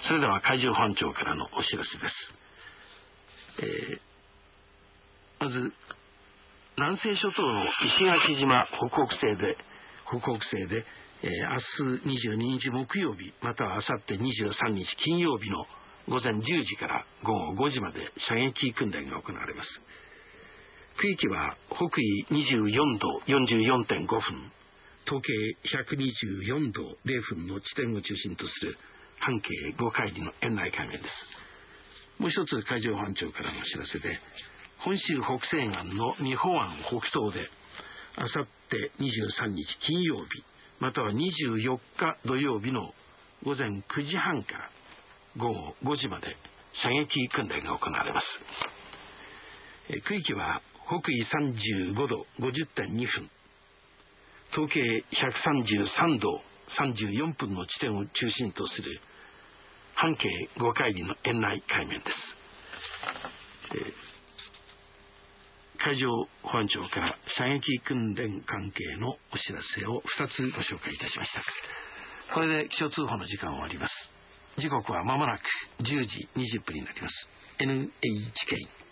それでは海上保安庁からのお知らせです。まず南西諸島の石垣島北北西で明日22日木曜日または明後日23日金曜日の午前10時から午後5時まで射撃訓練が行われます。区域は北緯24度 44.5 分東経124度0分の地点を中心とする半径5海里の円内海面です。もう一つ海上保安庁からのお知らせで、本州北西岸の日本湾北東であさって23日金曜日または24日土曜日の午前9時半から午後5時まで射撃訓練が行われます。区域は北緯35度 50.2 分東経133度34分の地点を中心とする半径5海里の円内海面です。海上保安庁から射撃訓練関係のお知らせを2つご紹介いたしました。これで気象通報の時間を終わります。時刻はまもなく10時20分になります。NHK